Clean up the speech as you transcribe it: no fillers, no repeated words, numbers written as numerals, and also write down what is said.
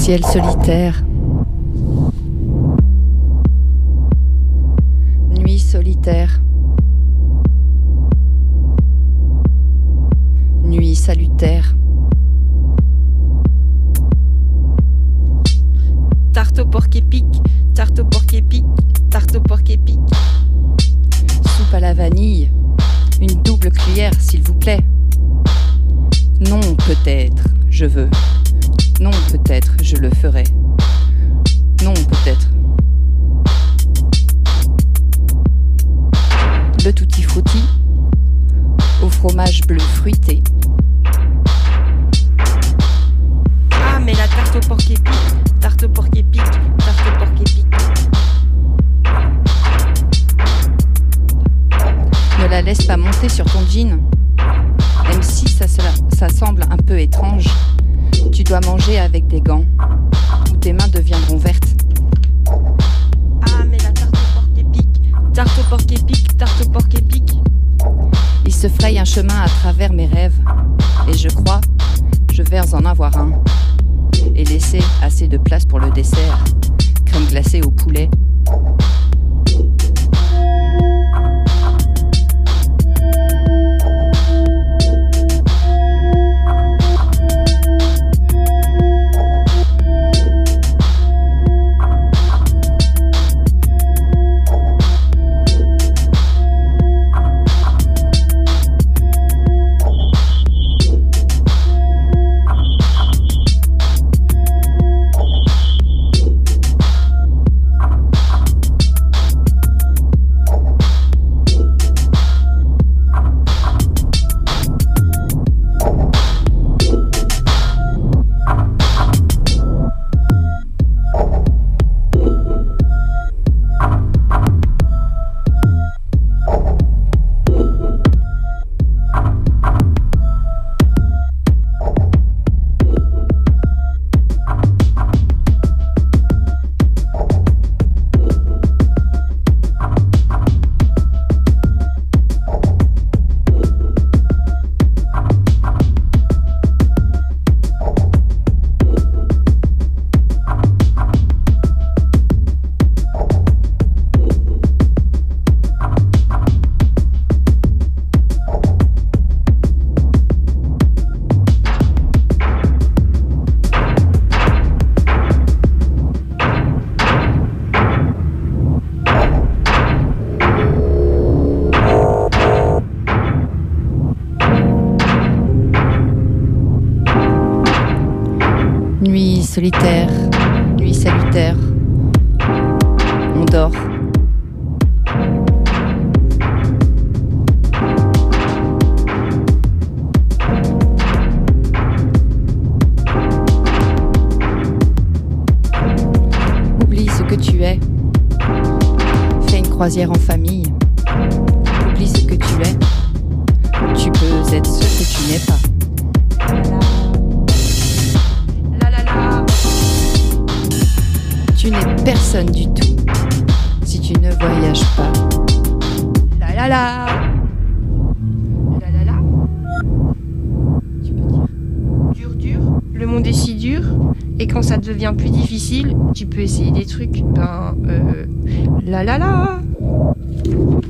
ciel solitaire. Nuit solitaire. Nuit salutaire. Tarte au porc épic, tarte au porc épic, tarte au porc épic. Soupe à la vanille. Une double cuillère, s'il vous plaît. Non, peut-être, je veux. Non, peut-être, je le ferai. Non, peut-être. Le tutti frutti au fromage bleu fruité. Ah, mais la tarte au porc épic, tarte au porc épic, tarte au porc épic. Ne la laisse pas monter sur ton jean. Même si ça semble un peu étrange, tu dois manger avec des gants, ou tes mains deviendront vertes. Ah, mais la tarte au porc épic, tarte au porc épic, tarte au porc épic. Il se fraye un chemin à travers mes rêves, et je crois, je vais en avoir un, et laisser assez de place pour le dessert, crème glacée au poulet. Nuit solitaire, nuit salutaire, on dort. Oublie ce que tu es, fais une croisière en famille. Oublie ce que tu es, tu peux être ce que tu n'es pas. Tu n'es personne du tout si tu ne voyages pas. La la la. La la la. Tu peux dire dur dur. Le monde est si dur. Et quand ça devient plus difficile, tu peux essayer des trucs. La la la.